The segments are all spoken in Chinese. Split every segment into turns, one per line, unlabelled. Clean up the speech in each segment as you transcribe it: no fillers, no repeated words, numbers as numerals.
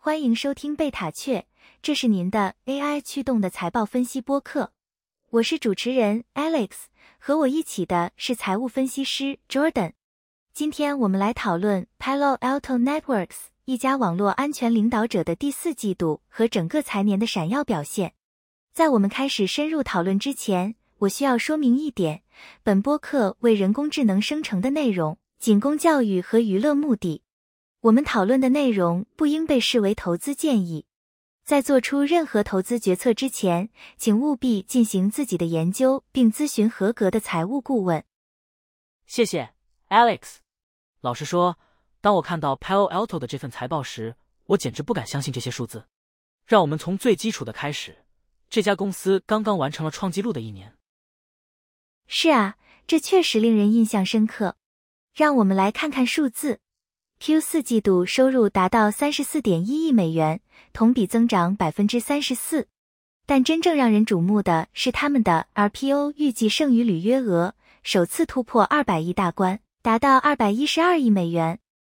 欢迎收听贝塔雀，这是您的 AI 驱动的财报分析播客。我是主持人 Alex， 和我一起的是财务分析师 Jordan。今天我们来讨论 Palo Alto Networks 一家网络安全领导者的第四季度和整个财年的闪耀表现。在我们开始深入讨论之前，我需要说明一点，本播客为人工智能生成的内容仅供教育和娱乐目的。我们讨论的内容不应被视为投资建议。在做出任何投资决策之前，请务必进行自己的研究并咨询合格的财务顾问。
谢谢 Alex。 老实说，当我看到 Palo Alto 的这份财报时，我简直不敢相信这些数字。让我们从最基础的开始，这家公司刚刚完成了创纪录的一年。
是啊，这确实令人印象深刻。让我们来看看数字。Q4 季度收入达到 34.1 亿美元，同比增长 34%。但真正让人瞩目的是他们的 RPO 预计剩余履约额，首次突破200亿大关，达到212亿美元。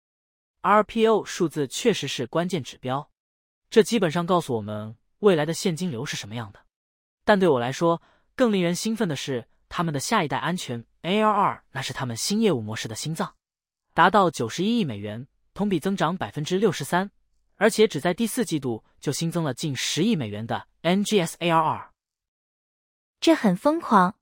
RPO 数字确实是关键指标，这基本上告诉我们未来的现金流是什么样的。但对我来说，更令人兴奋的是他们的下一代安全 ARR， 那是他们新业务模式的心脏。达到91亿美元，同比增长 63%， 而且只在第四季度就新增了近10亿美元的 NGS ARR。
这很疯狂。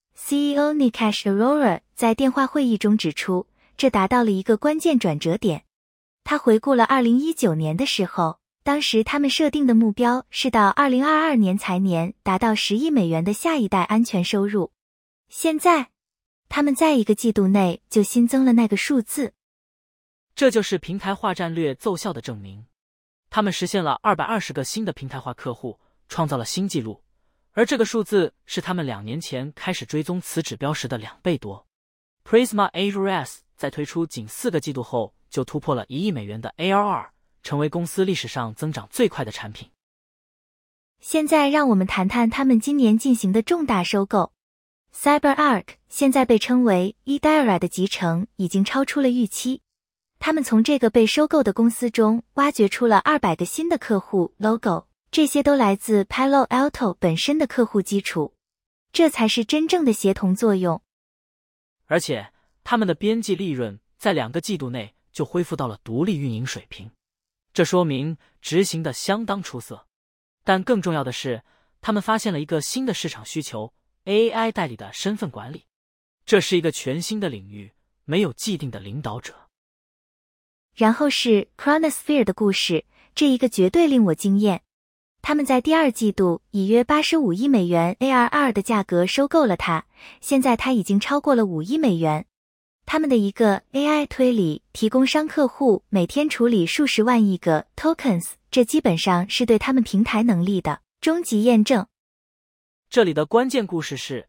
CEO Nikesh Arora 在电话会议中指出，这达到了一个关键转折点。他回顾了2019年的时候，当时他们设定的目标是到2022年财年达到10亿美元的下一代安全收入。现在他们在一个季度内就新增了那个数字。
这就是平台化战略奏效的证明。他们实现了220个新的平台化客户，创造了新纪录，而这个数字是他们2年前开始追踪此指标时的2倍多。Prisma AWS 在推出仅4个季度后就突破了1亿美元的 ARR， 成为公司历史上增长最快的产品。
现在让我们谈谈他们今年进行的重大收购。CyberArk 现在被称为 Edira 的集成已经超出了预期。他们从这个被收购的公司中挖掘出了200个新的客户 logo， 这些都来自 Palo Alto 本身的客户基础。这才是真正的协同作用。
而且他们的边际利润在2个季度内就恢复到了独立运营水平，这说明执行的相当出色。但更重要的是，他们发现了一个新的市场需求， AI 代理的身份管理。这是一个全新的领域，没有既定的领导者。
然后是 Chronosphere 的故事，这一个绝对令我惊艳。他们在第2季度以约85亿美元 ARR 的价格收购了它，现在它已经超过了5亿美元。他们的一个 AI 推理提供商客户每天处理数十万亿个 tokens， 这基本上是对他们平台能力的终极验证。
这里的关键故事是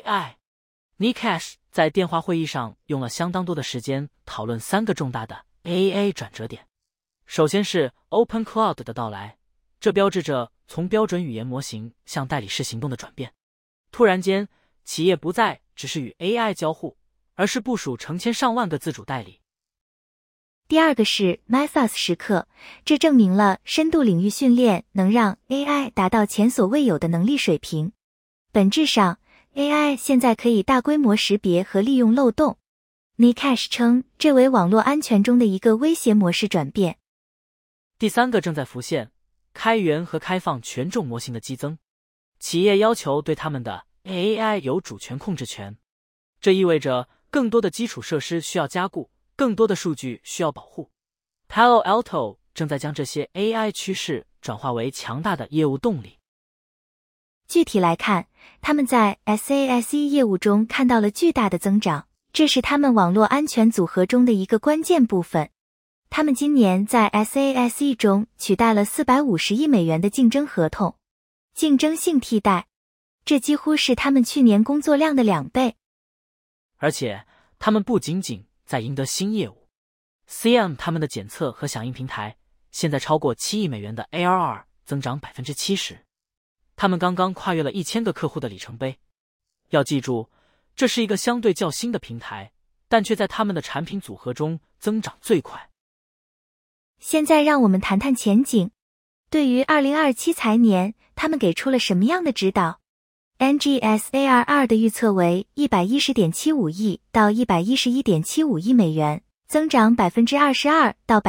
AI。Nikesh 在电话会议上用了相当多的时间讨论3个重大的 AI 转折点。首先是 Open Cloud 的到来，这标志着从标准语言模型向代理式行动的转变。突然间，企业不再只是与 AI 交互，而是部署成千上万个自主代理。
第2个是 Mythos 时刻，这证明了深度领域训练能让 AI 达到前所未有的能力水平。本质上，AI 现在可以大规模识别和利用漏洞。Nikesh 称这为网络安全中的一个威胁模式转变。
第3个正在浮现，开源和开放权重模型的激增。企业要求对他们的 AI 有主权控制权，这意味着更多的基础设施需要加固，更多的数据需要保护。Palo Alto 正在将这些 AI 趋势转化为强大的业务动力。
具体来看，他们在 SASE 业务中看到了巨大的增长，这是他们网络安全组合中的一个关键部分。他们今年在 SASE 中取代了450亿美元的竞争合同，竞争性替代，这几乎是他们去年工作量的2倍。
而且他们不仅仅在赢得新业务， CM 他们的检测和响应平台现在超过7亿美元的 ARR， 增长 70%。他们刚刚跨越了1000个客户的里程碑。要记住，这是一个相对较新的平台，但却在他们的产品组合中增长最快。
现在让我们谈谈前景。对于2027财年，他们给出了什么样的指导？NGS ARR 的预测为 110.75 亿到 111.75 亿美元，增长 22% 到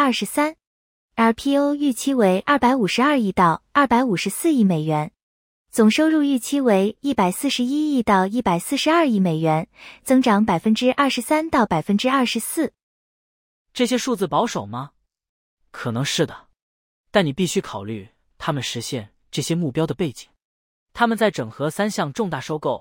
23%。RPO 预期为252亿到254亿美元，总收入预期为141亿到142亿美元，增长 23% 到 24%。
这些数字保守吗？可能是的，但你必须考虑他们实现这些目标的背景。他们在整合3项重大收购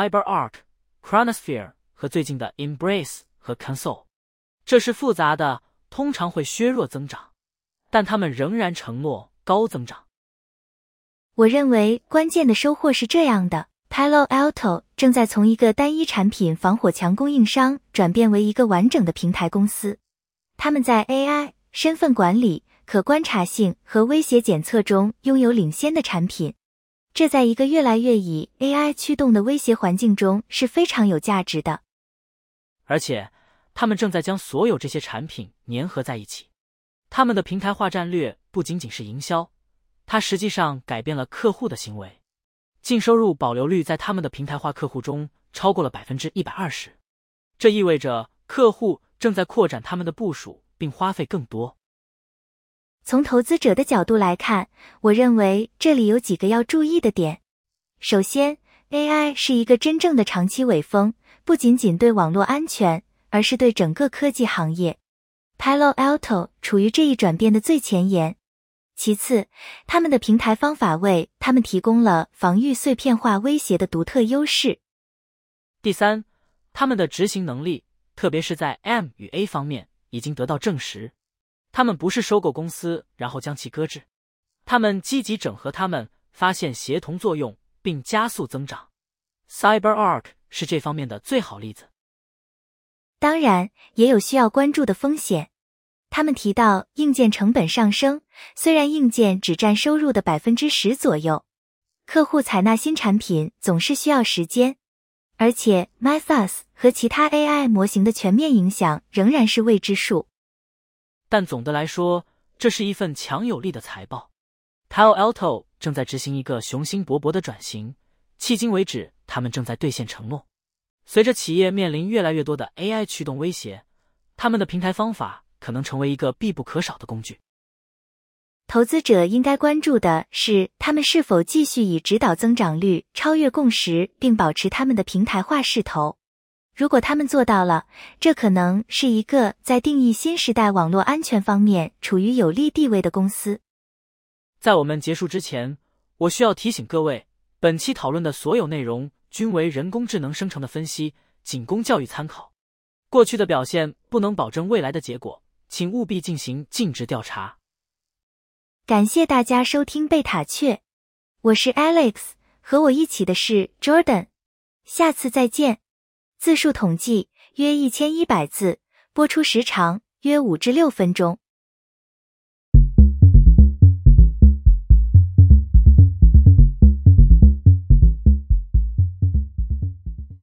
CyberArk、Chronosphere 和最近的 Embrace 和 Console。这是复杂的，通常会削弱增长，但他们仍然承诺高增长。
我认为关键的收获是这样的： Palo Alto 正在从一个单一产品防火墙供应商转变为一个完整的平台公司。他们在 AI、身份管理、可观察性和威胁检测中拥有领先的产品，这在一个越来越以 AI 驱动的威胁环境中是非常有价值的。
而且，他们正在将所有这些产品粘合在一起。他们的平台化战略不仅仅是营销，它实际上改变了客户的行为。净收入保留率在他们的平台化客户中超过了 120%， 这意味着客户正在扩展他们的部署并花费更多。
从投资者的角度来看，我认为这里有几个要注意的点。首先， AI 是一个真正的长期尾风，不仅仅对网络安全，而是对整个科技行业。Palo Alto 处于这一转变的最前沿。其次，他们的平台方法为他们提供了防御碎片化威胁的独特优势。
第三，他们的执行能力，特别是在 M 与 A 方面，已经得到证实。他们不是收购公司然后将其搁置，他们积极整合它们，发现协同作用，并加速增长。CyberArk 是这方面的最好例子。
当然，也有需要关注的风险。他们提到硬件成本上升，虽然硬件只占收入的 10% 左右，客户采纳新产品总是需要时间，而且 Mythos 和其他 AI 模型的全面影响仍然是未知数。
但总的来说，这是一份强有力的财报。Palo Alto 正在执行一个雄心勃勃的转型，迄今为止，他们正在兑现承诺。随着企业面临越来越多的 AI 驱动威胁，他们的平台方法可能成为一个必不可少的工具。
投资者应该关注的是，他们是否继续以指导增长率超越共识，并保持他们的平台化势头。如果他们做到了，这可能是一个在定义新时代网络安全方面处于有利地位的公司。
在我们结束之前，我需要提醒各位，本期讨论的所有内容均为人工智能生成的分析，仅供教育参考。过去的表现不能保证未来的结果，请务必进行尽职调查。
感谢大家收听贝塔雀，我是 Alex， 和我一起的是 Jordan， 下次再见。字数统计约1100字，播出时长约5至6分钟。